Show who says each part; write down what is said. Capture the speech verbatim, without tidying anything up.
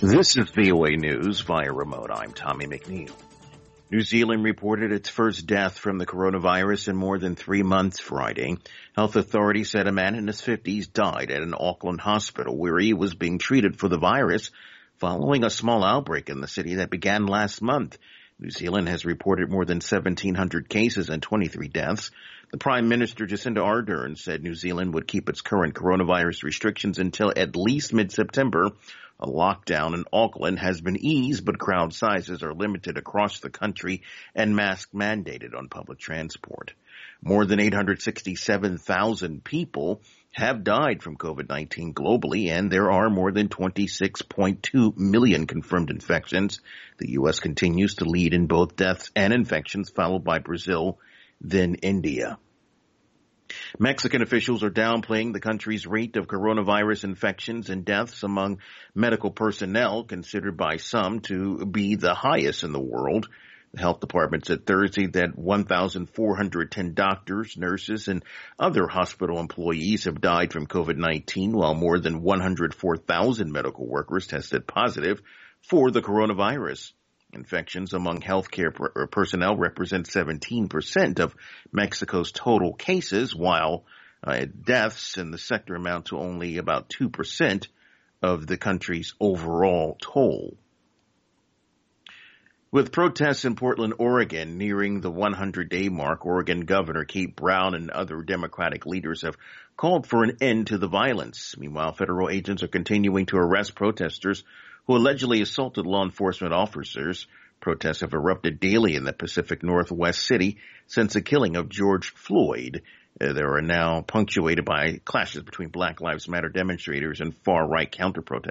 Speaker 1: This is V O A News via remote. I'm Tommy McNeil. New Zealand reported its first death from the coronavirus in more than three months Friday. Health authorities said a man in his fifties died at an Auckland hospital where he was being treated for the virus following a small outbreak in the city that began last month. New Zealand has reported more than seventeen hundred cases and twenty-three deaths. The Prime Minister, Jacinda Ardern, said New Zealand would keep its current coronavirus restrictions until at least mid-September. A lockdown in Auckland has been eased, but crowd sizes are limited across the country and masks mandated on public transport. More than eight hundred sixty-seven thousand people have died from COVID nineteen globally, and there are more than twenty-six point two million confirmed infections. The U S continues to lead in both deaths and infections, followed by Brazil, then India. Mexican officials are downplaying the country's rate of coronavirus infections and deaths among medical personnel, considered by some to be the highest in the world. The health department said Thursday that one thousand four hundred ten doctors, nurses, and other hospital employees have died from COVID nineteen, while more than one hundred four thousand medical workers tested positive for the coronavirus. Infections among healthcare per- personnel represent seventeen percent of Mexico's total cases, while uh, deaths in the sector amount to only about two percent of the country's overall toll. With protests in Portland, Oregon nearing the hundred-day mark, Oregon Governor Kate Brown and other Democratic leaders have called for an end to the violence. Meanwhile, federal agents are continuing to arrest protesters who allegedly assaulted law enforcement officers. Protests have erupted daily in the Pacific Northwest city since the killing of George Floyd. Uh, there are now punctuated by clashes between Black Lives Matter demonstrators and far-right counter-protesters.